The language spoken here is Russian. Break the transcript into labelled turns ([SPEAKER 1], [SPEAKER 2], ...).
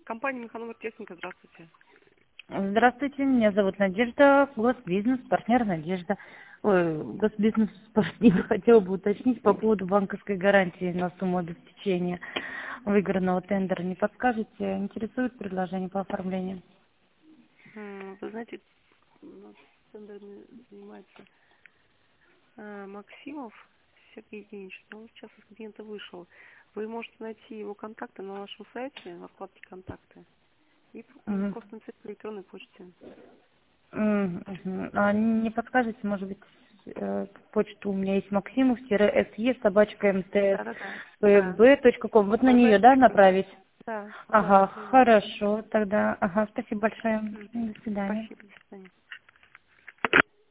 [SPEAKER 1] Компания Механова Техника, здравствуйте.
[SPEAKER 2] Здравствуйте, меня зовут Надежда, Госбизнес, партнер Надежда. Ой, Госбизнес партнер хотела бы уточнить по поводу банковской гарантии на сумму обеспечения выигранного тендера. Не подскажете, интересует предложение по оформлению?
[SPEAKER 1] Вы знаете, у нас тендерами занимается Максимов Сергей Евгеньевич, но он сейчас из кабинета вышел. Вы можете найти его контакты на нашем сайте, на вкладке «Контакты», и
[SPEAKER 2] Мгм.
[SPEAKER 1] просто написать по электронной почте.
[SPEAKER 2] Мгм. А не подскажете, может быть, почту у меня есть
[SPEAKER 1] Да-да-да. Да.
[SPEAKER 2] максимов-se-mtspb.com. Вот на нее, да,
[SPEAKER 1] СПБ.ком.
[SPEAKER 2] направить?
[SPEAKER 1] Да,
[SPEAKER 2] Ага,
[SPEAKER 1] это верно.
[SPEAKER 2] хорошо, тогда, ага, спасибо большое. До свидания.
[SPEAKER 1] Спасибо, до свидания.